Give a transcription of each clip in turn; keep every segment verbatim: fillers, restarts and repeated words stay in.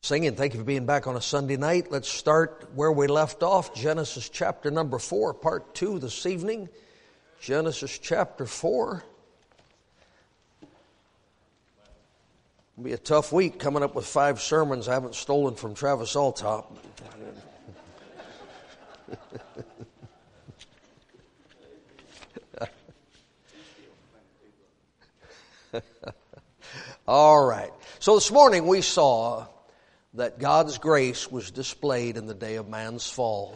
Singing, thank you for being back on a Sunday night. Let's start where we left off, Genesis chapter number four, part two this evening. Genesis chapter four. It'll be a tough week coming up with five sermons I haven't stolen from Travis Alltop. All right. So this morning we saw that God's grace was displayed in the day of man's fall.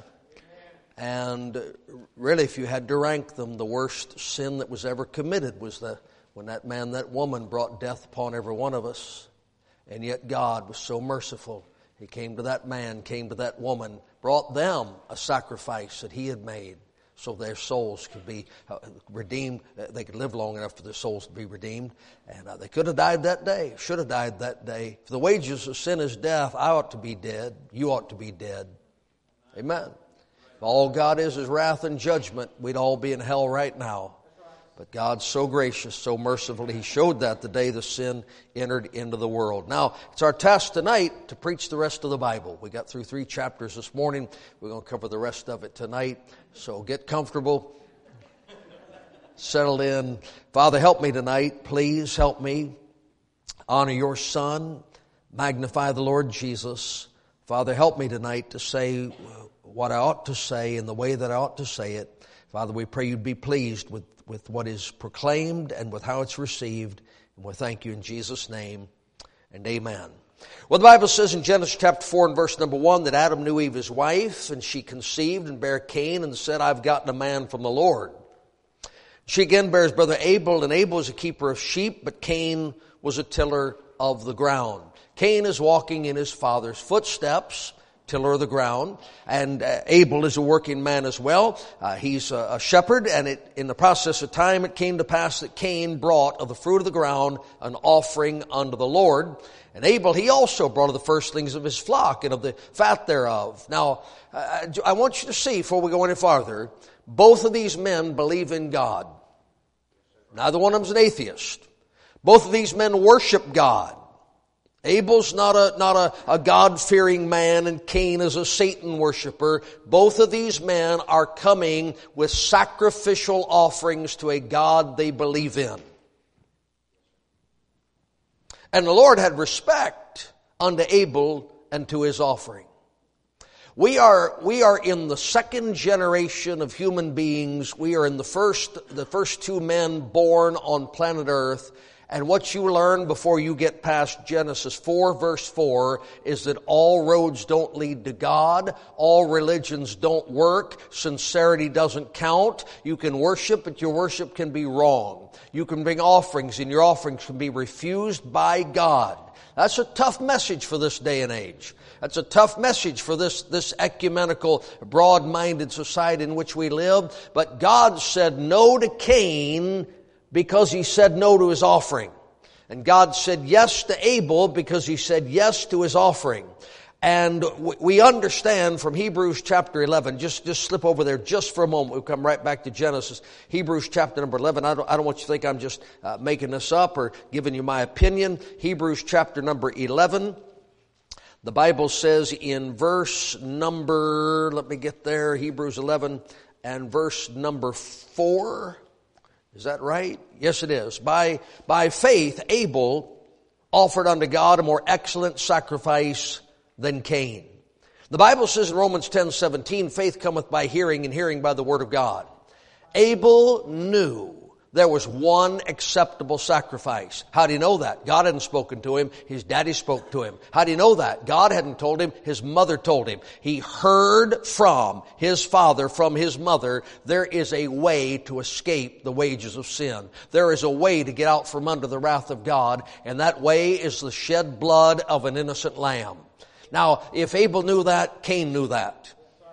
And really, if you had to rank them, the worst sin that was ever committed was the when that man, that woman brought death upon every one of us. And yet God was so merciful. He came to that man, came to that woman, brought them a sacrifice that He had made so their souls could be uh, redeemed. They could live long enough for their souls to be redeemed. And uh, they could have died that day, should have died that day. If the wages of sin is death, I ought to be dead. You ought to be dead. Amen. If all God is is wrath and judgment, we'd all be in hell right now. But God's so gracious, so merciful. He showed that the day the sin entered into the world. Now, it's our task tonight to preach the rest of the Bible. We got through three chapters this morning. We're going to cover the rest of it tonight. So get comfortable. Settle in. Father, help me tonight. Please help me. Honor your Son. Magnify the Lord Jesus. Father, help me tonight to say what I ought to say in the way that I ought to say it. Father, we pray you'd be pleased with with what is proclaimed and with how it's received. And we thank you in Jesus' name, and amen. Well, the Bible says in Genesis chapter four and verse number one that Adam knew Eve his wife, and she conceived and bare Cain and said, I've gotten a man from the Lord. She again bears brother Abel, and Abel is a keeper of sheep, but Cain was a tiller of the ground. Cain is walking in his father's footsteps, tiller of the ground, and uh, Abel is a working man as well. Uh, he's a, a shepherd, and it, in the process of time it came to pass that Cain brought of the fruit of the ground an offering unto the Lord. And Abel, he also brought of the firstlings of his flock and of the fat thereof. Now, uh, I want you to see, before we go any farther, both of these men believe in God. Neither one of them is an atheist. Both of these men worship God. Abel's not a, not a, a God-fearing man, and Cain is a Satan worshiper. Both of these men are coming with sacrificial offerings to a God they believe in. And the Lord had respect unto Abel and to his offering. We are, we are in the second generation of human beings. We are in the first, the first two men born on planet Earth. And what you learn before you get past Genesis four verse four is that all roads don't lead to God. All religions don't work. Sincerity doesn't count. You can worship, but your worship can be wrong. You can bring offerings, and your offerings can be refused by God. That's a tough message for this day and age. That's a tough message for this, this ecumenical, broad-minded society in which we live. But God said no to Cain because he said no to his offering. And God said yes to Abel because he said yes to his offering. And we understand from Hebrews chapter eleven, just, just slip over there just for a moment. We'll come right back to Genesis. Hebrews chapter number eleven. I don't, I don't want you to think I'm just uh, making this up or giving you my opinion. Hebrews chapter number eleven. The Bible says in verse number, let me get there, Hebrews eleven and verse number four. Is that right? Yes, it is. By, by faith, Abel offered unto God a more excellent sacrifice than Cain. The Bible says in Romans ten seventeen, faith cometh by hearing, and hearing by the word of God. Abel knew there was one acceptable sacrifice. How do you know that? God hadn't spoken to him. His daddy spoke to him. How do you know that? God hadn't told him. His mother told him. He heard from his father, from his mother, there is a way to escape the wages of sin. There is a way to get out from under the wrath of God, and that way is the shed blood of an innocent lamb. Now, if Abel knew that, Cain knew that.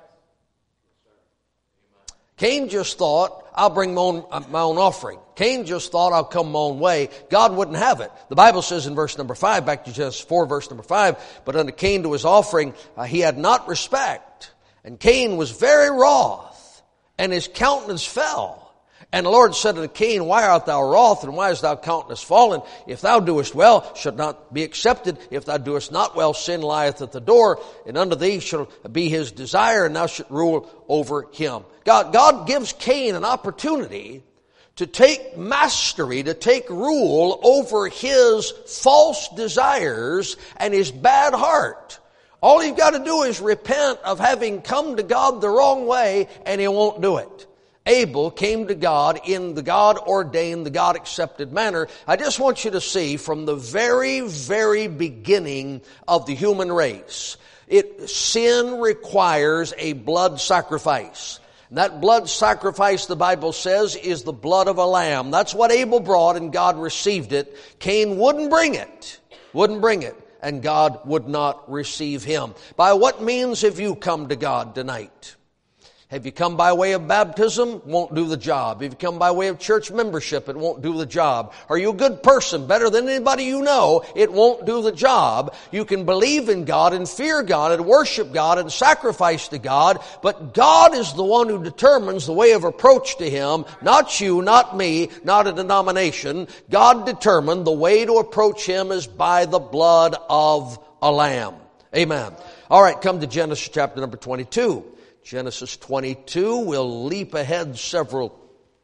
Cain just thought, I'll bring my own, my own offering. Cain just thought, I'll come my own way. God wouldn't have it. The Bible says in verse number five, back to Genesis four, verse number five, but unto Cain to his offering, uh, he had not respect. And Cain was very wroth, and his countenance fell. And the Lord said unto Cain, why art thou wroth, and why is thy countenance fallen? If thou doest well, shalt not be accepted. If thou doest not well, sin lieth at the door, and unto thee shall be his desire, and thou shalt rule over him. God, God gives Cain an opportunity to take mastery, to take rule over his false desires and his bad heart. All you've got to do is repent of having come to God the wrong way, and he won't do it. Abel came to God in the God-ordained, the God-accepted manner. I just want you to see from the very, very beginning of the human race, it, sin requires a blood sacrifice. And that blood sacrifice, the Bible says, is the blood of a lamb. That's what Abel brought, and God received it. Cain wouldn't bring it. Wouldn't bring it. And God would not receive him. By what means have you come to God tonight? Have you come by way of baptism? Won't do the job. If you come by way of church membership, it won't do the job. Are you a good person, better than anybody you know? It won't do the job. You can believe in God and fear God and worship God and sacrifice to God, but God is the one who determines the way of approach to Him, not you, not me, not a denomination. God determined the way to approach Him is by the blood of a lamb. Amen. All right, come to Genesis chapter number twenty-two. Genesis twenty-two, we'll leap ahead several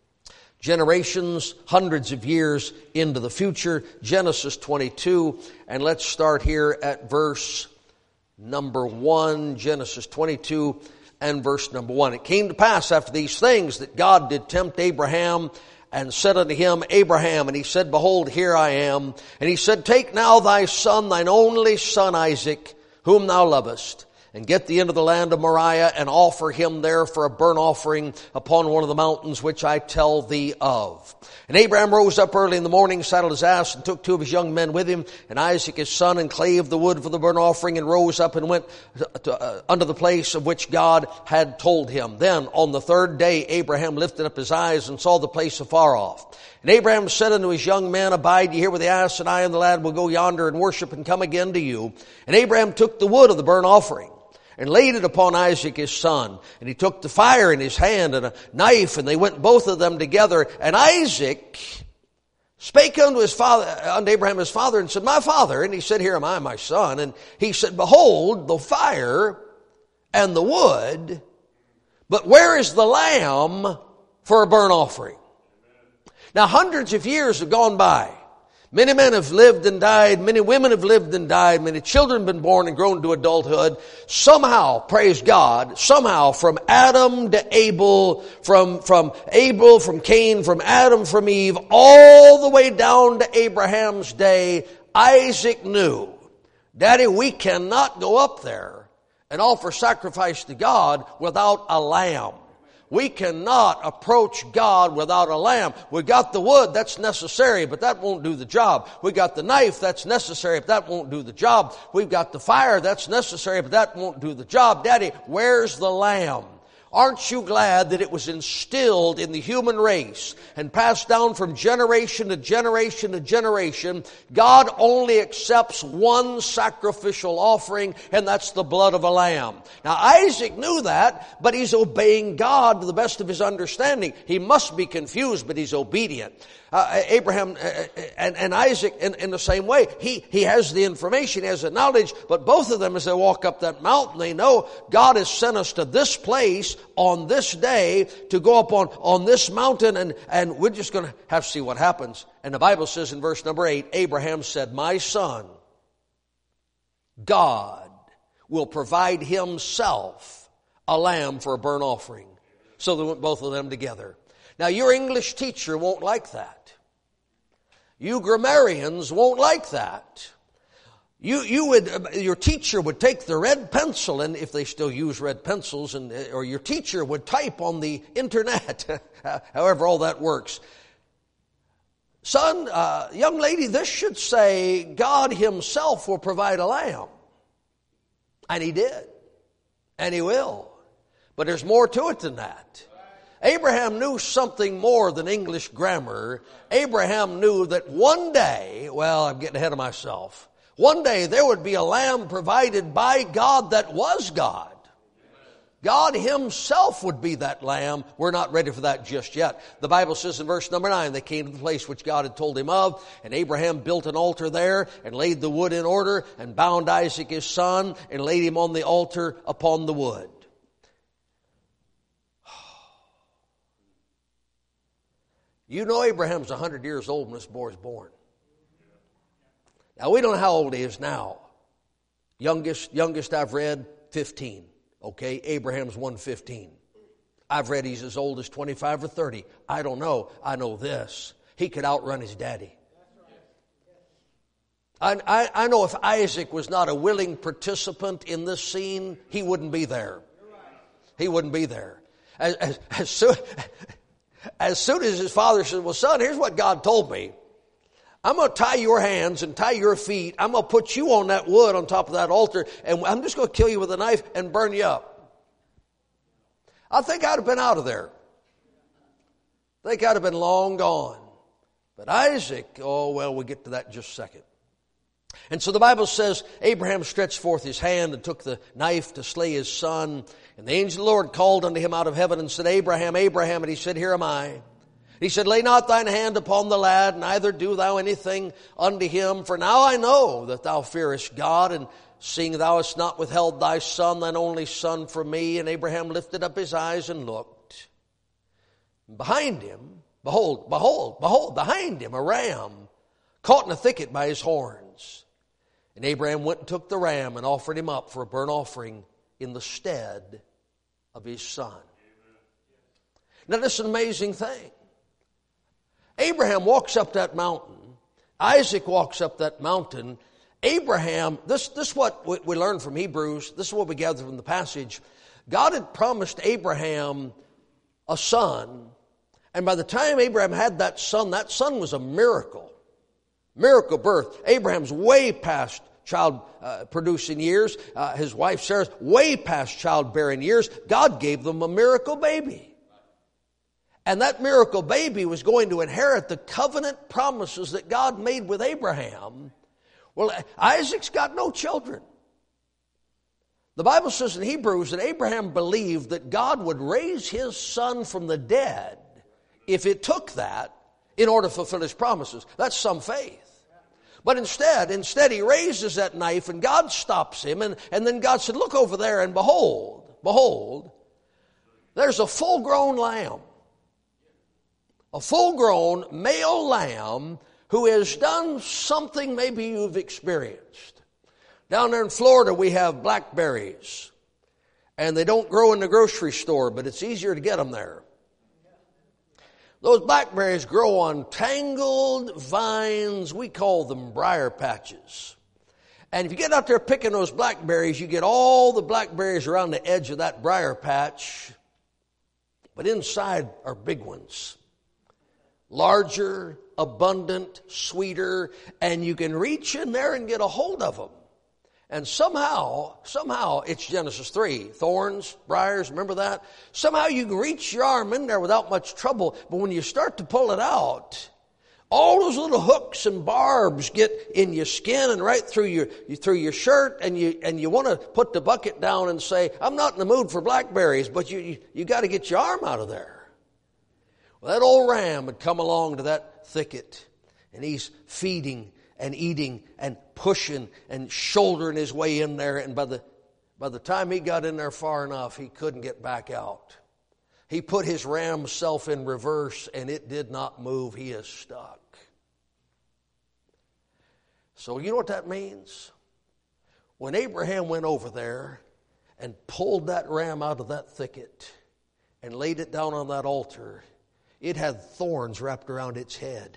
generations, hundreds of years into the future. Genesis twenty-two, and let's start here at verse number one. Genesis twenty-two and verse number one. It came to pass after these things that God did tempt Abraham and said unto him, Abraham, and he said, Behold, here I am. And he said, Take now thy son, thine only son Isaac, whom thou lovest, and get thee into the land of Moriah, and offer him there for a burnt offering upon one of the mountains which I tell thee of. And Abraham rose up early in the morning, saddled his ass, and took two of his young men with him, and Isaac his son, and clave the wood for the burnt offering, and rose up and went to, to, uh, unto the place of which God had told him. Then on the third day Abraham lifted up his eyes and saw the place afar off. And Abraham said unto his young men, Abide ye here with the ass, and I and the lad will go yonder and worship and come again to you. And Abraham took the wood of the burnt offering, and laid it upon Isaac his son. And he took the fire in his hand and a knife, and they went both of them together. And Isaac spake unto his father, unto Abraham his father, and said, My father. And he said, Here am I, my son. And he said, Behold, the fire and the wood, but where is the lamb for a burnt offering? Now hundreds of years have gone by. Many men have lived and died. Many women have lived and died. Many children have been born and grown to adulthood. Somehow, praise God, somehow from Adam to Abel, from, from Abel, from Cain, from Adam, from Eve, all the way down to Abraham's day, Isaac knew, Daddy, we cannot go up there and offer sacrifice to God without a lamb. We cannot approach God without a lamb. We got the wood, that's necessary, but that won't do the job. We got the knife, that's necessary, but that won't do the job. We've got the fire, that's necessary, but that won't do the job. Daddy, where's the lamb? Aren't you glad that it was instilled in the human race and passed down from generation to generation to generation? God only accepts one sacrificial offering, and that's the blood of a lamb. Now Isaac knew that, but he's obeying God to the best of his understanding. He must be confused, but he's obedient. Uh, Abraham uh, and, and Isaac in, in the same way. He, he has the information, he has the knowledge, but both of them as they walk up that mountain, they know God has sent us to this place on this day to go up on, on this mountain, and, and we're just going to have to see what happens. And the Bible says in verse number eight, Abraham said, My son, God will provide himself a lamb for a burnt offering. So they went both of them together. Now your English teacher won't like that. You grammarians won't like that. You, you would, your teacher would take the red pencil, and if they still use red pencils, and, or your teacher would type on the internet, however all that works. Son, uh, young lady, this should say, God himself will provide a lamb. And he did. And he will. But there's more to it than that. Abraham knew something more than English grammar. Abraham knew that one day, well, I'm getting ahead of myself. One day there would be a lamb provided by God that was God. God himself would be that lamb. We're not ready for that just yet. The Bible says in verse number nine, they came to the place which God had told him of, and Abraham built an altar there, and laid the wood in order, and bound Isaac his son, and laid him on the altar upon the wood. You know Abraham's one hundred years old when this boy was born. Now we don't know how old he is now. Youngest, youngest I've read, fifteen. Okay, Abraham's one fifteen. I've read he's as old as twenty-five or thirty. I don't know. I know this. He could outrun his daddy. I, I, I know if Isaac was not a willing participant in this scene, he wouldn't be there. He wouldn't be there. As, as, as, soon, as soon as his father said, well, son, here's what God told me. I'm going to tie your hands and tie your feet. I'm going to put you on that wood on top of that altar, and I'm just going to kill you with a knife and burn you up. I think I'd have been out of there. I think I'd have been long gone. But Isaac, oh, well, we'll get to that in just a second. And so the Bible says, Abraham stretched forth his hand and took the knife to slay his son. And the angel of the Lord called unto him out of heaven and said, Abraham, Abraham. And he said, Here am I. He said, Lay not thine hand upon the lad, neither do thou anything unto him. For now I know that thou fearest God, and seeing thou hast not withheld thy son, thine only son, from me. And Abraham lifted up his eyes and looked. Behind him, behold, behold, behold, behind him a ram, caught in a thicket by his horns. And Abraham went and took the ram and offered him up for a burnt offering in the stead of his son. Now this is an amazing thing. Abraham walks up that mountain. Isaac walks up that mountain. Abraham, this, this is what we, we learn from Hebrews. This is what we gather from the passage. God had promised Abraham a son. And by the time Abraham had that son, that son was a miracle. Miracle birth. Abraham's way past child uh, producing years. Uh, his wife Sarah's way past childbearing years. God gave them a miracle baby. And that miracle baby was going to inherit the covenant promises that God made with Abraham. Well, Isaac's got no children. The Bible says in Hebrews that Abraham believed that God would raise his son from the dead if it took that in order to fulfill his promises. That's some faith. But instead, instead he raises that knife and God stops him. And, and then God said, look over there and behold, behold, there's a full-grown lamb. A full-grown male lamb who has done something maybe you've experienced. Down there in Florida, we have blackberries. And they don't grow in the grocery store, but it's easier to get them there. Those blackberries grow on tangled vines. We call them briar patches. And if you get out there picking those blackberries, you get all the blackberries around the edge of that briar patch. But inside are big ones. Larger, abundant, sweeter, and you can reach in there and get a hold of them. And somehow, somehow, it's Genesis three, thorns, briars, remember that? Somehow you can reach your arm in there without much trouble, but when you start to pull it out, all those little hooks and barbs get in your skin and right through your through your shirt, and you and you want to put the bucket down and say, I'm not in the mood for blackberries, but you you, you got to get your arm out of there. Well, that old ram had come along to that thicket, and he's feeding and eating and pushing and shouldering his way in there. And by the, by the time he got in there far enough, he couldn't get back out. He put his ram self in reverse, and it did not move. He is stuck. So you know what that means? When Abraham went over there and pulled that ram out of that thicket and laid it down on that altar, it had thorns wrapped around its head.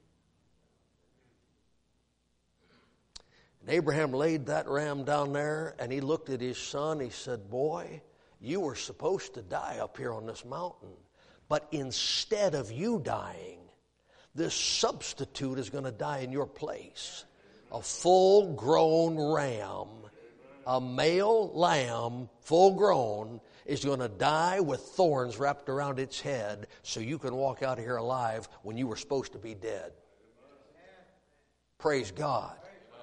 And Abraham laid that ram down there, and he looked at his son. He said, boy, you were supposed to die up here on this mountain. But instead of you dying, this substitute is going to die in your place. A full-grown ram, a male lamb, full-grown, is going to die with thorns wrapped around its head so you can walk out of here alive when you were supposed to be dead. Praise God.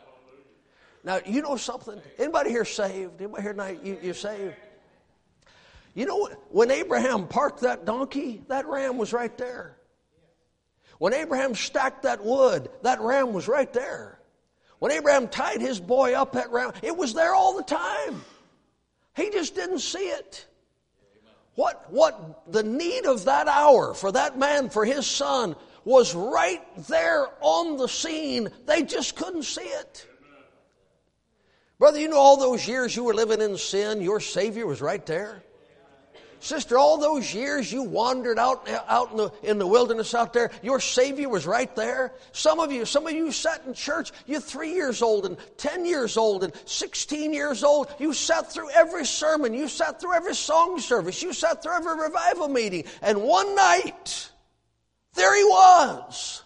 Now, you know something? Anybody here saved? Anybody here tonight, you, you're saved? You know, when Abraham parked that donkey, that ram was right there. When Abraham stacked that wood, that ram was right there. When Abraham tied his boy up, that ram, it was there all the time. He just didn't see it. What, what the need of that hour for that man, for his son, was right there on the scene. They just couldn't see it. Brother, you know all those years you were living in sin, your Savior was right there. Sister, all those years you wandered out, out in, the, in the wilderness out there, your Savior was right there. Some of you, some of you sat in church, you're three years old and ten years old and sixteen years old. You sat through every sermon. You sat through every song service. You sat through every revival meeting. And one night, there he was.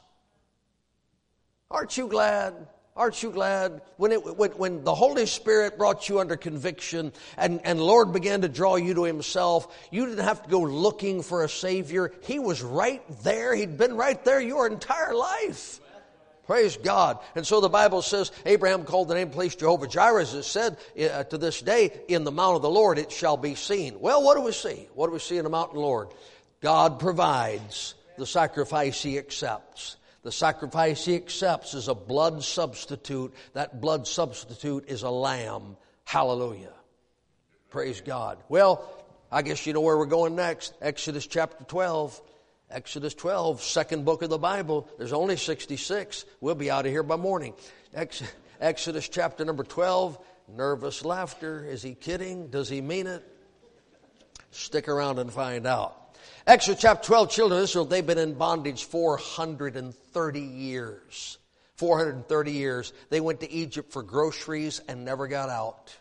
Aren't you glad? Aren't you glad when, it, when, when the Holy Spirit brought you under conviction and, and the Lord began to draw you to Himself, you didn't have to go looking for a Savior. He was right there. He'd been right there your entire life. Praise God. And so the Bible says, Abraham called the name of the place Jehovah Jireh, as it said uh, to this day, in the mount of the Lord it shall be seen. Well, what do we see? What do we see in the mountain of the Lord? God provides the sacrifice He accepts. The sacrifice He accepts is a blood substitute. That blood substitute is a lamb. Hallelujah. Praise God. Well, I guess you know where we're going next. Exodus chapter twelve. Exodus twelve, second book of the Bible. There's only sixty-six. We'll be out of here by morning. Ex- Exodus chapter number twelve. Nervous laughter. Is he kidding? Does he mean it? Stick around and find out. Exodus chapter twelve, children of Israel, they've been in bondage four hundred thirty years. four hundred thirty years. They went to Egypt for groceries and never got out.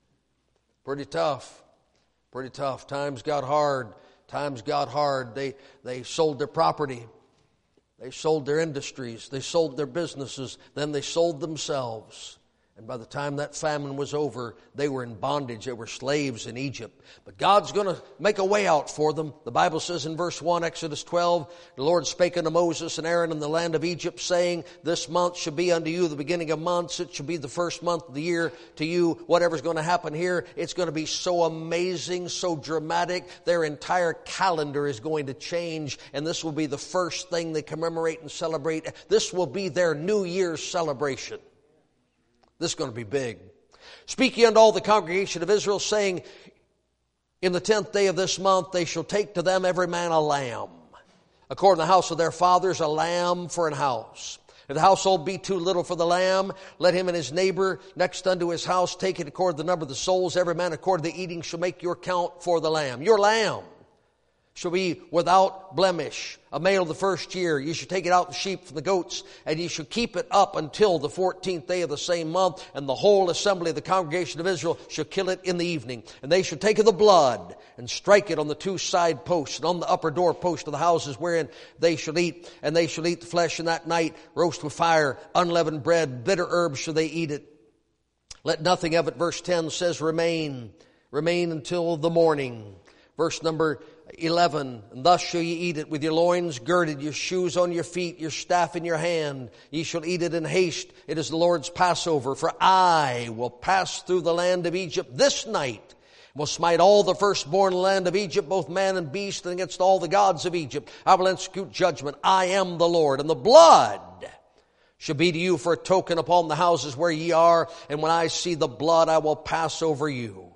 Pretty tough. Pretty tough. Times got hard. Times got hard. They, they sold their property. They sold their industries. They sold their businesses. Then they sold themselves. And by the time that famine was over, they were in bondage. They were slaves in Egypt. But God's going to make a way out for them. The Bible says in verse one, Exodus twelve, the Lord spake unto Moses and Aaron in the land of Egypt, saying, this month shall be unto you the beginning of months. It shall be the first month of the year to you. Whatever's going to happen here, it's going to be so amazing, so dramatic. Their entire calendar is going to change. And this will be the first thing they commemorate and celebrate. This will be their New Year's celebration. This is going to be big. Speak ye unto all the congregation of Israel, saying, in the tenth day of this month they shall take to them every man a lamb, according to the house of their fathers, a lamb for an house. If the household be too little for the lamb, let him and his neighbor next unto his house take it according to the number of the souls. Every man according to the eating shall make your count for the lamb. Your lamb shall be without blemish, a male of the first year. You shall take it out the sheep from the goats, and you shall keep it up until the fourteenth day of the same month, and the whole assembly of the congregation of Israel shall kill it in the evening. And they shall take of the blood and strike it on the two side posts and on the upper door post of the houses wherein they shall eat. And they shall eat the flesh in that night, roast with fire, unleavened bread, bitter herbs shall they eat it. Let nothing of it, verse ten says, remain, remain until the morning. Verse number eleven, and thus shall ye eat it with your loins girded, your shoes on your feet, your staff in your hand. Ye shall eat it in haste. It is the Lord's Passover. For I will pass through the land of Egypt this night, will smite all the firstborn in the land of Egypt, both man and beast, and against all the gods of Egypt I will execute judgment. I am the Lord. And the blood shall be to you for a token upon the houses where ye are, and when I see the blood I will pass over you.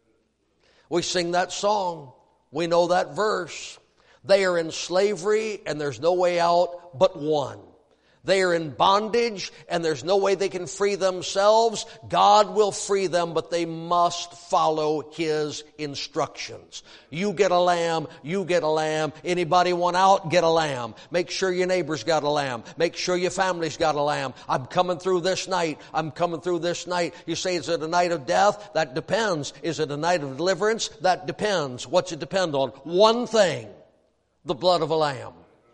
We sing that song. We know that verse. They are in slavery and there's no way out but one. They are in bondage and there's no way they can free themselves. God will free them, but they must follow His instructions. You get a lamb, you get a lamb. Anybody want out? Get a lamb. Make sure your neighbor's got a lamb. Make sure your family's got a lamb. I'm coming through this night. I'm coming through this night. You say, is it a night of death? That depends. Is it a night of deliverance? That depends. What's it depend on? One thing. The blood of a lamb.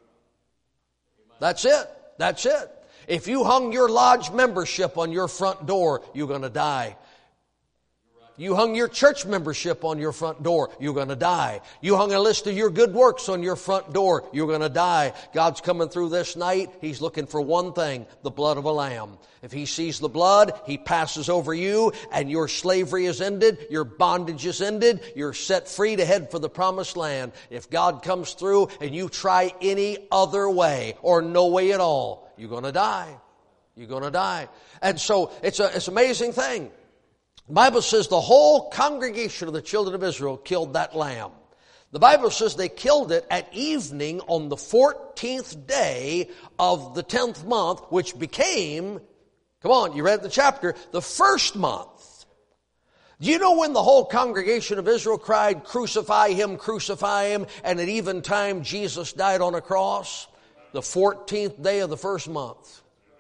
That's it. That's it. If you hung your lodge membership on your front door, you're going to die. You hung your church membership on your front door, you're going to die. You hung a list of your good works on your front door, you're going to die. God's coming through this night. He's looking for one thing, the blood of a lamb. If He sees the blood, He passes over you, and your slavery is ended, your bondage is ended, you're set free to head for the promised land. If God comes through and you try any other way or no way at all, you're going to die. You're going to die. And so it's a, it's an amazing thing. The Bible says the whole congregation of the children of Israel killed that lamb. The Bible says they killed it at evening on the fourteenth day of the tenth month, which became, come on, you read the chapter, the first month. Do you know when the whole congregation of Israel cried, "Crucify Him, crucify Him," and at even time Jesus died on a cross? The fourteenth day of the first month.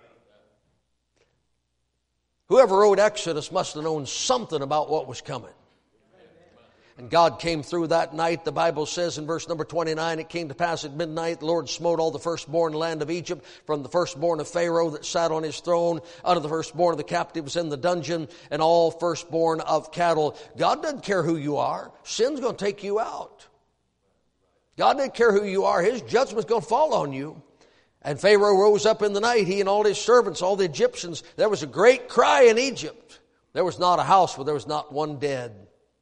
Whoever wrote Exodus must have known something about what was coming. And God came through that night. The Bible says in verse number twenty-nine, it came to pass at midnight, the Lord smote all the firstborn in the land of Egypt, from the firstborn of Pharaoh that sat on his throne, unto the firstborn of the captives in the dungeon, and all firstborn of cattle. God doesn't care who you are. Sin's going to take you out. God doesn't care who you are. His judgment's going to fall on you. And Pharaoh rose up in the night, he and all his servants, all the Egyptians. There was a great cry in Egypt. There was not a house where there was not one dead.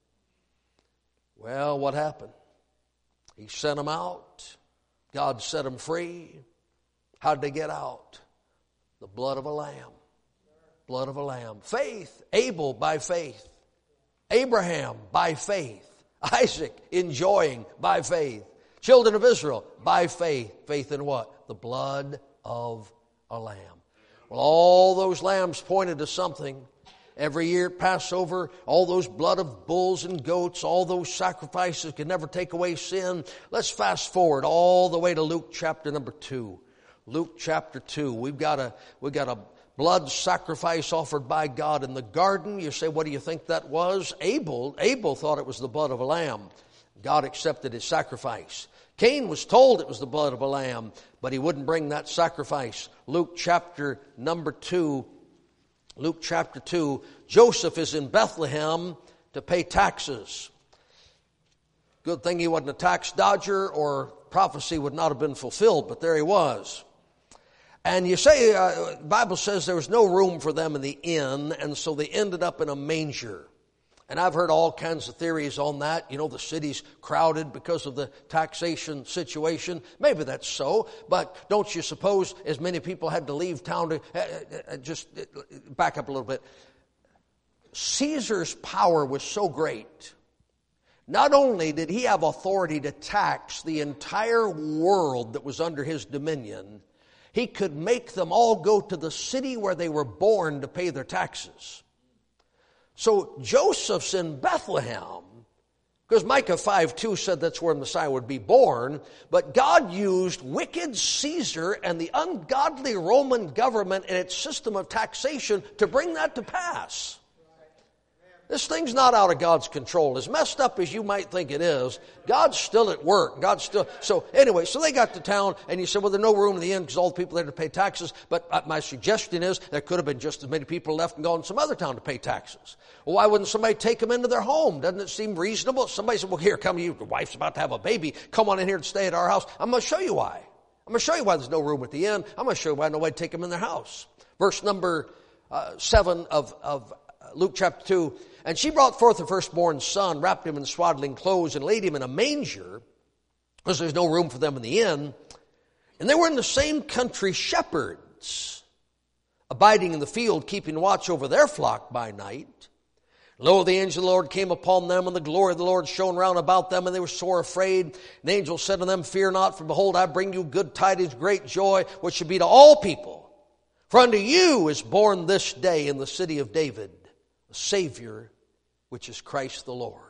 Well, what happened? He sent them out. God set them free. How did they get out? The blood of a lamb. Blood of a lamb. Faith. Abel by faith. Abraham by faith. Isaac enjoying by faith. Children of Israel by faith. Faith in what? The blood of a lamb. Well, all those lambs pointed to something. Every year at Passover, all those blood of bulls and goats, all those sacrifices could never take away sin. Let's fast forward all the way to Luke chapter number two. Luke chapter two. We've got a, we've got a blood sacrifice offered by God in the garden. You say, what do you think that was? Abel, Abel thought it was the blood of a lamb. God accepted his sacrifice. Cain was told it was the blood of a lamb, but he wouldn't bring that sacrifice. Luke chapter number two. Luke chapter two. Joseph is in Bethlehem to pay taxes. Good thing he wasn't a tax dodger, or prophecy would not have been fulfilled, but there he was. And you say, uh, the Bible says there was no room for them in the inn, and so they ended up in a manger. And I've heard all kinds of theories on that. You know, the city's crowded because of the taxation situation. Maybe that's so, but don't you suppose as many people had to leave town to, uh, uh, just uh, back up a little bit. Caesar's power was so great. Not only did he have authority to tax the entire world that was under his dominion, he could make them all go to the city where they were born to pay their taxes. So Joseph's in Bethlehem, because Micah five two said that's where Messiah would be born, but God used wicked Caesar and the ungodly Roman government and its system of taxation to bring that to pass. This thing's not out of God's control. As messed up as you might think it is, God's still at work. God's still... So anyway, so they got to town, and you said, well, there's no room in the inn because all the people there to pay taxes. But my suggestion is there could have been just as many people left and gone to some other town to pay taxes. Well, why wouldn't somebody take them into their home? Doesn't it seem reasonable? Somebody said, well, here, come, you, your wife's about to have a baby. Come on in here and stay at our house. I'm going to show you why. I'm going to show you why there's no room at the inn. I'm going to show you why nobody take them in their house. Verse number uh, seven of, of Luke chapter two. And she brought forth her firstborn son, wrapped him in swaddling clothes, and laid him in a manger, because there's no room for them in the inn. And they were in the same country shepherds, abiding in the field, keeping watch over their flock by night. Lo, the angel of the Lord came upon them, and the glory of the Lord shone round about them, and they were sore afraid. And the angel said to them, fear not, for behold, I bring you good tidings, great joy, which should be to all people. For unto you is born this day in the city of David a Savior, which is Christ the Lord.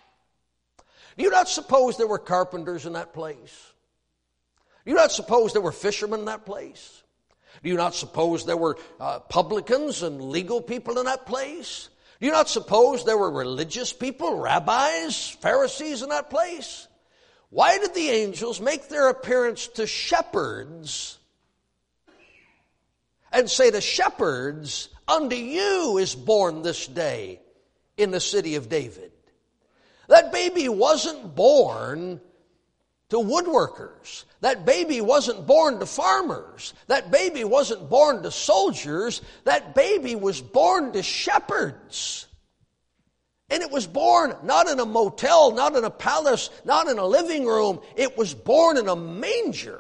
Do you not suppose there were carpenters in that place? Do you not suppose there were fishermen in that place? Do you not suppose there were uh, publicans and legal people in that place? Do you not suppose there were religious people, rabbis, Pharisees in that place? Why did the angels make their appearance to shepherds and say to shepherds, unto you is born this day in the city of David. That baby wasn't born to woodworkers. That baby wasn't born to farmers. That baby wasn't born to soldiers. That baby was born to shepherds. And it was born not in a motel, not in a palace, not in a living room. It was born in a manger.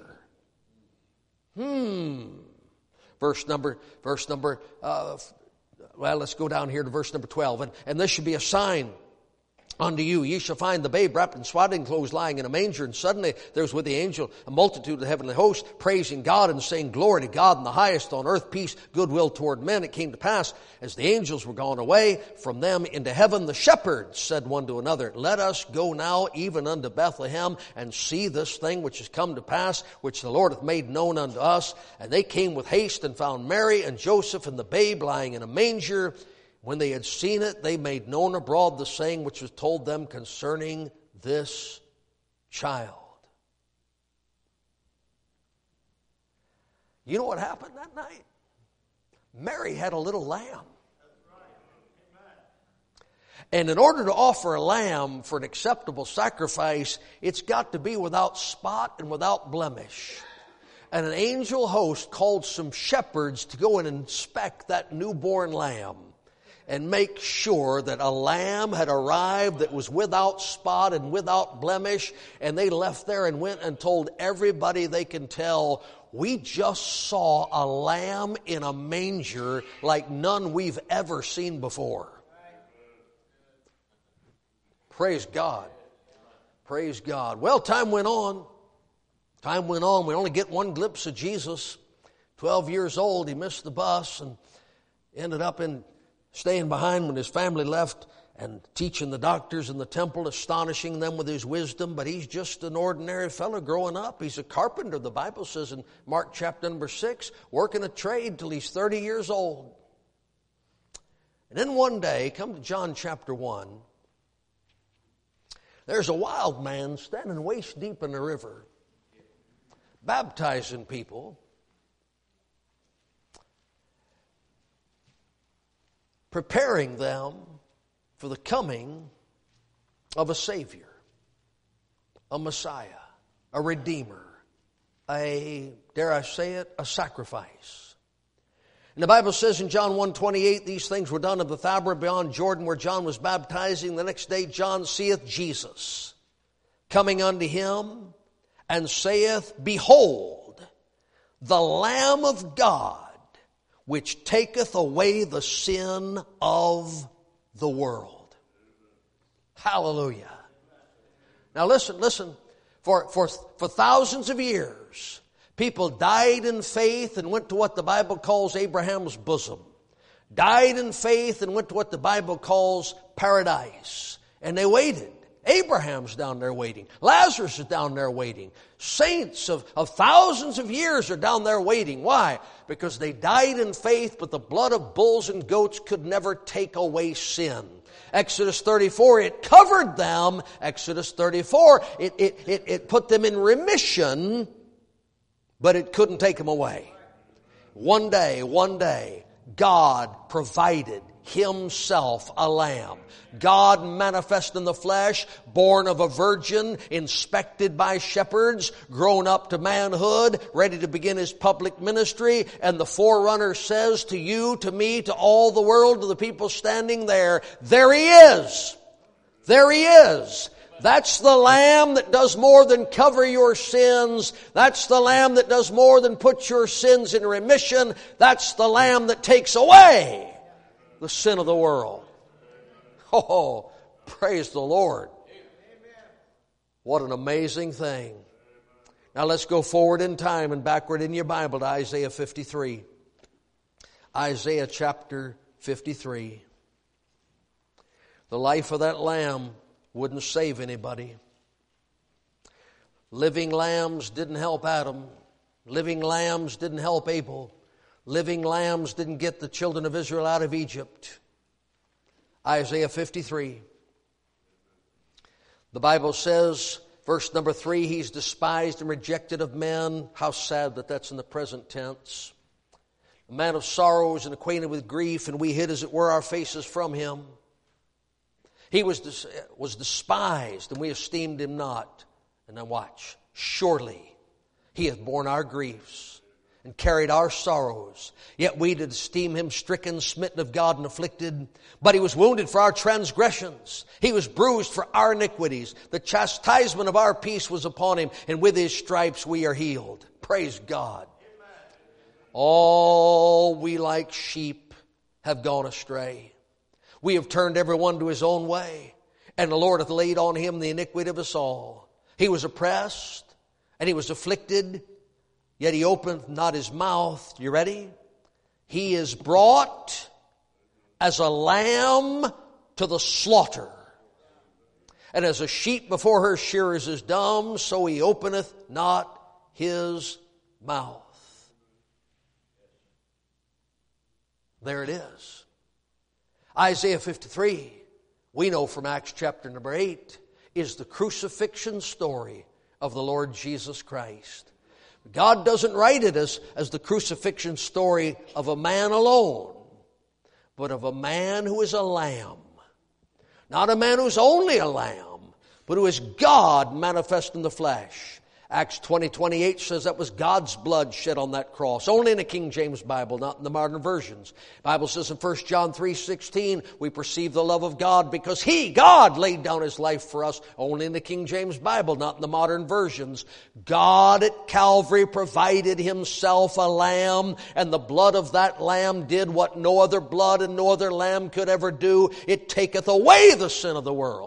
Hmm. Verse number, verse number, uh, well, let's go down here to verse number twelve. And, and this should be a sign unto you. Ye shall find the babe wrapped in swaddling clothes lying in a manger. And suddenly there was with the angel a multitude of the heavenly hosts, praising God and saying, Glory to God in the highest, on earth peace, goodwill toward men. It came to pass, as the angels were gone away from them into heaven, the shepherds said one to another, Let us go now even unto Bethlehem, and see this thing which has come to pass, which the Lord hath made known unto us. And they came with haste and found Mary and Joseph and the babe lying in a manger. When they had seen it, they made known abroad the saying which was told them concerning this child. You know what happened that night? Mary had a little lamb. And in order to offer a lamb for an acceptable sacrifice, it's got to be without spot and without blemish. And an angel host called some shepherds to go and inspect that newborn lamb and make sure that a lamb had arrived that was without spot and without blemish. And they left there and went and told everybody they can tell, we just saw a lamb in a manger like none we've ever seen before. Praise God. Praise God. Well, time went on. Time went on. We only get one glimpse of Jesus. Twelve years old, he missed the bus and ended up in staying behind when his family left and teaching the doctors in the temple, astonishing them with his wisdom. But he's just an ordinary fellow growing up. He's a carpenter, the Bible says in Mark chapter number six, working a trade till he's thirty years old. And then one day, come to John chapter one, there's a wild man standing waist deep in the river, baptizing people, preparing them for the coming of a Savior, a Messiah, a Redeemer, a, dare I say it, a sacrifice. And the Bible says in John one twenty-eight, these things were done at Bethabara beyond Jordan where John was baptizing. The next day John seeth Jesus coming unto him and saith, Behold, the Lamb of God, which taketh away the sin of the world. Hallelujah. Now listen, listen. For, for, for thousands of years, people died in faith and went to what the Bible calls Abraham's bosom. Died in faith and went to what the Bible calls paradise. And they waited. Abraham's down there waiting. Lazarus is down there waiting. Saints of, of thousands of years are down there waiting. Why? Because they died in faith, but the blood of bulls and goats could never take away sin. Exodus thirty-four, it covered them. Exodus thirty-four, it, it, it, it put them in remission, but it couldn't take them away. One day, one day, God provided Himself a lamb. God manifest in the flesh, born of a virgin, inspected by shepherds, grown up to manhood, ready to begin His public ministry. And the forerunner says to you, to me, to all the world, to the people standing there, there He is. There He is. That's the Lamb that does more than cover your sins. That's the Lamb that does more than put your sins in remission. That's the Lamb that takes away the sin of the world. Oh, praise the Lord. What an amazing thing. Now let's go forward in time and backward in your Bible to Isaiah fifty-three. Isaiah chapter fifty-three. The life of that lamb wouldn't save anybody. Living lambs didn't help Adam. Living lambs didn't help Abel. Living lambs didn't get the children of Israel out of Egypt. Isaiah fifty-three. The Bible says, verse number three, He's despised and rejected of men. How sad that that's in the present tense. A man of sorrows and acquainted with grief, and we hid as it were our faces from Him. He was, des- was despised, and we esteemed him not. And now watch. Surely he hath borne our griefs and carried our sorrows. Yet we did esteem him stricken, smitten of God, and afflicted. But he was wounded for our transgressions. He was bruised for our iniquities. The chastisement of our peace was upon him, and with his stripes we are healed. Praise God. All we like sheep have gone astray. We have turned every one to his own way, and the Lord hath laid on him the iniquity of us all. He was oppressed, and he was afflicted, yet he opened not his mouth. You ready? He is brought as a lamb to the slaughter. And as a sheep before her shearers is dumb, so he openeth not his mouth. There it is. Isaiah fifty-three, we know from Acts chapter number eight, is the crucifixion story of the Lord Jesus Christ. God doesn't write it as, as the crucifixion story of a man alone, but of a man who is a lamb. Not a man who's only a lamb, but who is God manifest in the flesh. Acts twenty twenty-eight says that was God's blood shed on that cross. Only in the King James Bible, not in the modern versions. The Bible says in First John three sixteen, we perceive the love of God because He, God, laid down His life for us. Only in the King James Bible, not in the modern versions. God at Calvary provided Himself a lamb, and the blood of that lamb did what no other blood and no other lamb could ever do. It taketh away the sin of the world.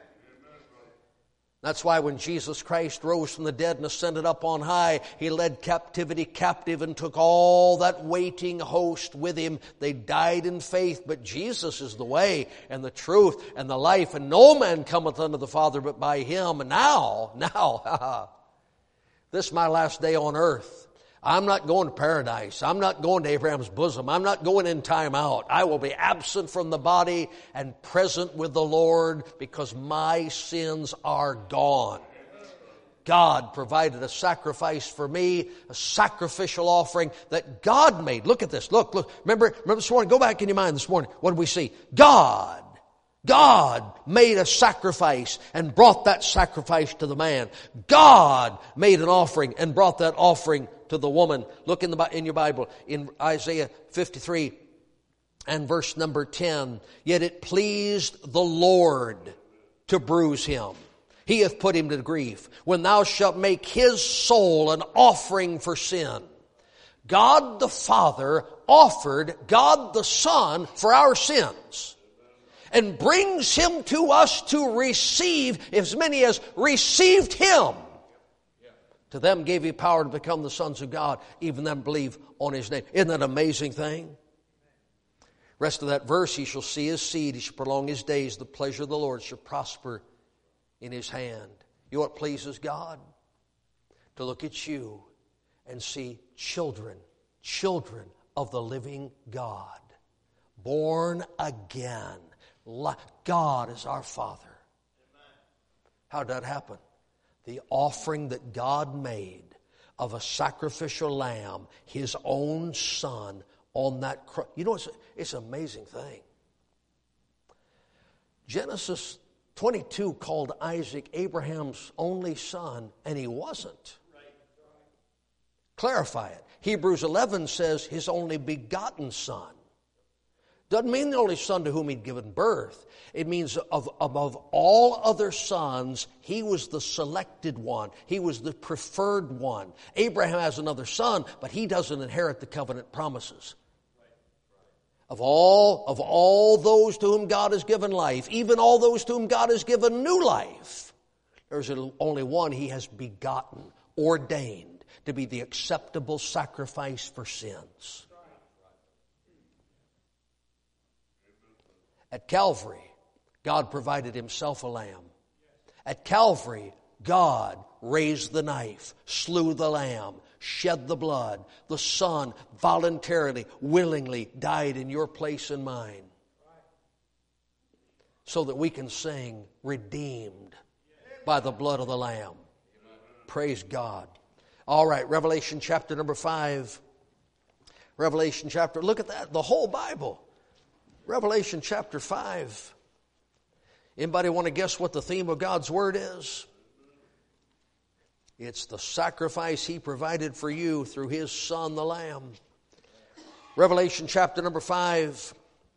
That's why when Jesus Christ rose from the dead and ascended up on high, He led captivity captive and took all that waiting host with Him. They died in faith, but Jesus is the way and the truth and the life, and no man cometh unto the Father but by Him. And now, now, this is my last day on earth. I'm not going to paradise. I'm not going to Abraham's bosom. I'm not going in time out. I will be absent from the body and present with the Lord because my sins are gone. God provided a sacrifice for me, a sacrificial offering that God made. Look at this. Look, look. Remember, remember this morning? Go back in your mind this morning. What did we see? God. God made a sacrifice and brought that sacrifice to the man. God made an offering and brought that offering to the woman. Look in the in your Bible in Isaiah fifty-three and verse number ten. Yet it pleased the Lord to bruise him. He hath put him to grief. When thou shalt make his soul an offering for sin. God the Father offered God the Son for our sins, and brings him to us to receive, as many as received him. To them gave he power to become the sons of God, even them believe on his name. Isn't that an amazing thing? Rest of that verse, he shall see his seed, he shall prolong his days, the pleasure of the Lord shall prosper in his hand. You know what pleases God? To look at you and see children, children of the living God, born again. God is our Father. How did that happen? The offering that God made of a sacrificial lamb, His own Son, on that cross. You know, it's, it's an amazing thing. Genesis twenty-two called Isaac Abraham's only son, and he wasn't. Clarify it. Hebrews eleven says his only begotten son. Doesn't mean the only son to whom he'd given birth. It means of, above all other sons, he was the selected one. He was the preferred one. Abraham has another son, but he doesn't inherit the covenant promises. Of all, of all those to whom God has given life, even all those to whom God has given new life, there's only one He has begotten, ordained to be the acceptable sacrifice for sins. At Calvary, God provided Himself a lamb. At Calvary, God raised the knife, slew the lamb, shed the blood. The Son voluntarily, willingly died in your place and mine, so that we can sing, redeemed by the blood of the Lamb. Praise God. All right, Revelation chapter number five. Revelation chapter, look at that, the whole Bible. Revelation chapter five. Anybody want to guess what the theme of God's Word is? It's the sacrifice He provided for you through His Son, the Lamb. Revelation chapter number five.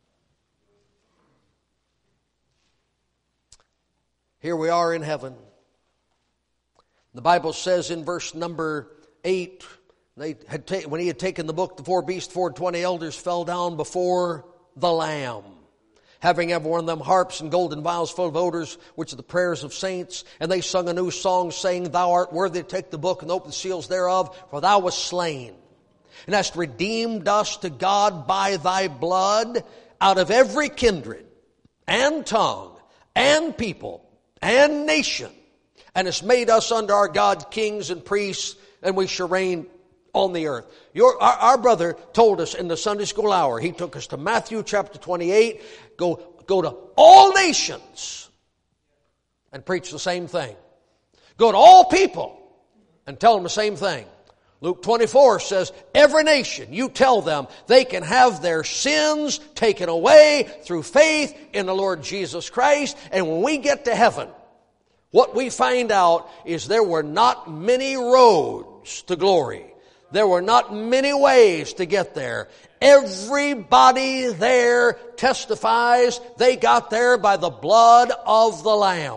Here we are in heaven. The Bible says in verse number eight, they had ta- when He had taken the book, the four beasts, four and twenty elders fell down before the Lamb, having every one of them harps and golden vials full of odors, which are the prayers of saints. And they sung a new song, saying, Thou art worthy to take the book and open the seals thereof, for Thou wast slain, and hast redeemed us to God by Thy blood out of every kindred and tongue and people and nation, and hast made us unto our God kings and priests, and we shall reign on the earth. Your, our, our brother told us in the Sunday school hour, he took us to Matthew chapter twenty-eight, go, go to all nations and preach the same thing. Go to all people and tell them the same thing. Luke twenty-four says, every nation, you tell them they can have their sins taken away through faith in the Lord Jesus Christ. And when we get to heaven, what we find out is there were not many roads to glory. There were not many ways to get there. Everybody there testifies they got there by the blood of the Lamb.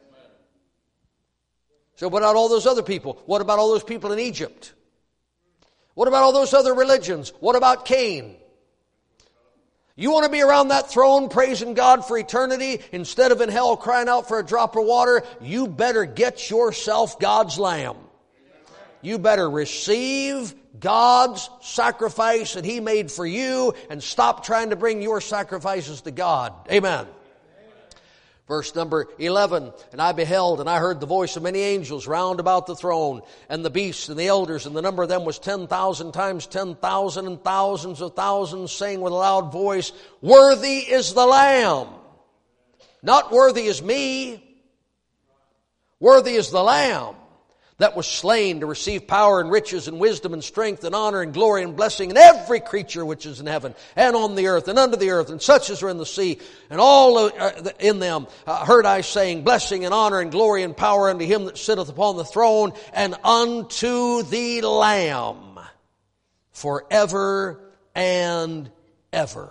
So what about all those other people? What about all those people in Egypt? What about all those other religions? What about Cain? You want to be around that throne praising God for eternity instead of in hell crying out for a drop of water? You better get yourself God's Lamb. You better receive God's sacrifice that He made for you and stop trying to bring your sacrifices to God. Amen. Verse number eleven, and I beheld, and I heard the voice of many angels round about the throne, and the beasts and the elders, and the number of them was ten thousand times ten thousand and thousands of thousands, saying with a loud voice, Worthy is the Lamb. Not worthy is me. Worthy is the Lamb that was slain to receive power and riches and wisdom and strength and honor and glory and blessing, and every creature which is in heaven and on the earth and under the earth and such as are in the sea and all in them uh, heard I saying, Blessing and honor and glory and power unto Him that sitteth upon the throne and unto the Lamb forever and ever.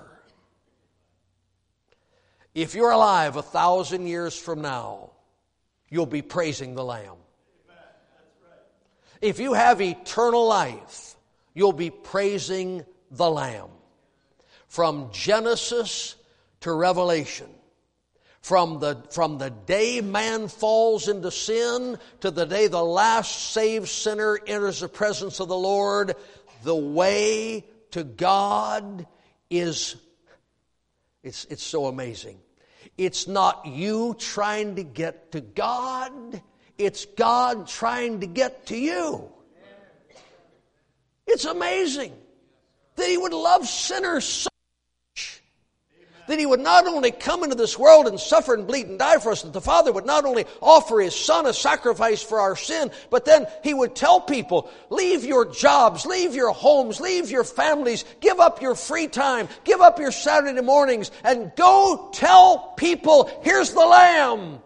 If you're alive a thousand years from now, you'll be praising the Lamb. If you have eternal life, you'll be praising the Lamb. From Genesis to Revelation, from the, from the day man falls into sin to the day the last saved sinner enters the presence of the Lord, the way to God is, it's, it's so amazing. It's not you trying to get to God. It's God trying to get to you. It's amazing that He would love sinners so much. That He would not only come into this world and suffer and bleed and die for us, that the Father would not only offer His Son a sacrifice for our sin, but then He would tell people, leave your jobs, leave your homes, leave your families, give up your free time, give up your Saturday mornings, and go tell people, here's the Lamb.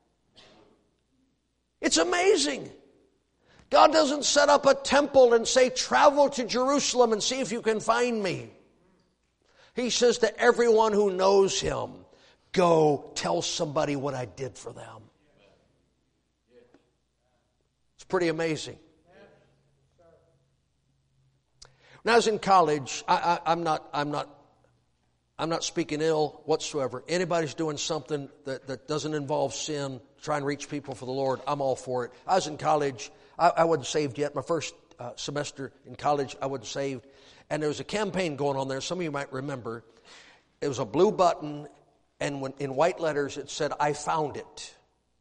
It's amazing. God doesn't set up a temple and say, travel to Jerusalem and see if you can find me. He says to everyone who knows Him, go tell somebody what I did for them. It's pretty amazing. When I was in college, I, I, I'm not, I'm not, I'm not speaking ill whatsoever. Anybody's doing something that, that doesn't involve sin, try and reach people for the Lord, I'm all for it. I was in college. I, I wasn't saved yet. My first uh, semester in college, I wasn't saved. And there was a campaign going on there. Some of you might remember. It was a blue button, and when, in white letters it said, I found it.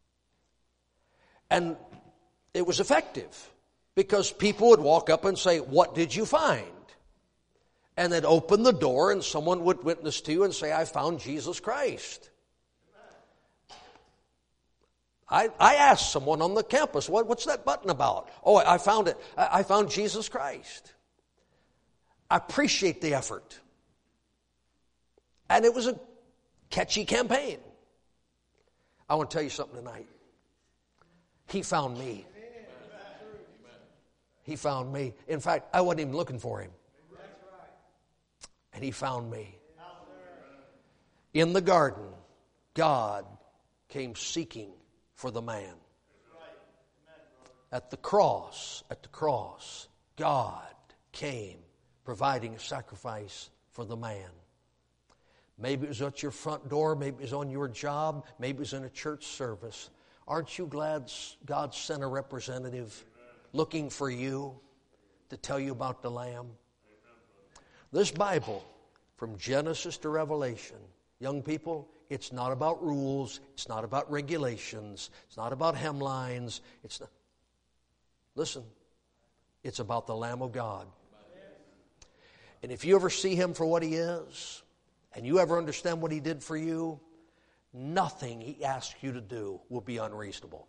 And it was effective because people would walk up and say, what did you find? And they'd open the door and someone would witness to you and say, I found Jesus Christ. I, I asked someone on the campus, what, what's that button about? Oh, I found it. I, I found Jesus Christ. I appreciate the effort. And it was a catchy campaign. I want to tell you something tonight. He found me. He found me. In fact, I wasn't even looking for him. And he found me. In the garden, God came seeking for the man. At the cross, at the cross, God came providing a sacrifice for the man. Maybe it was at your front door, maybe it was on your job, maybe it was in a church service. Aren't you glad God sent a representative looking for you to tell you about the Lamb? This Bible, from Genesis to Revelation, young people, it's not about rules, it's not about regulations, it's not about hemlines, it's not. Listen, it's about the Lamb of God. And if you ever see him for what he is, and you ever understand what he did for you, nothing he asks you to do will be unreasonable.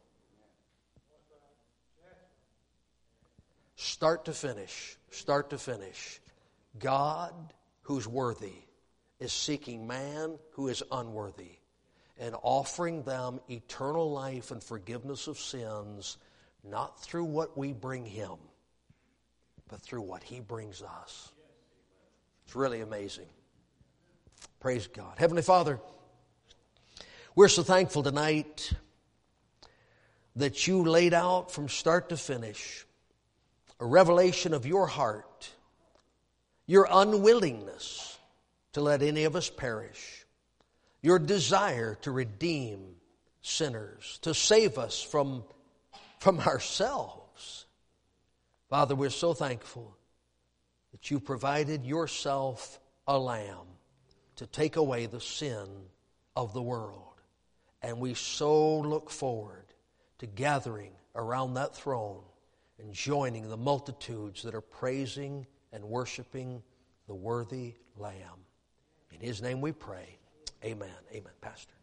Start to finish, start to finish, God, who's worthy, is seeking man who is unworthy and offering them eternal life and forgiveness of sins, not through what we bring him, but through what he brings us. It's really amazing. Praise God. Heavenly Father, we're so thankful tonight that you laid out from start to finish a revelation of your heart, your unwillingness to let any of us perish, your desire to redeem sinners, to save us from, from ourselves. Father, we're so thankful that you provided yourself a lamb to take away the sin of the world. And we so look forward to gathering around that throne and joining the multitudes that are praising and worshiping the worthy Lamb. In his name we pray. Amen. Amen. Pastor.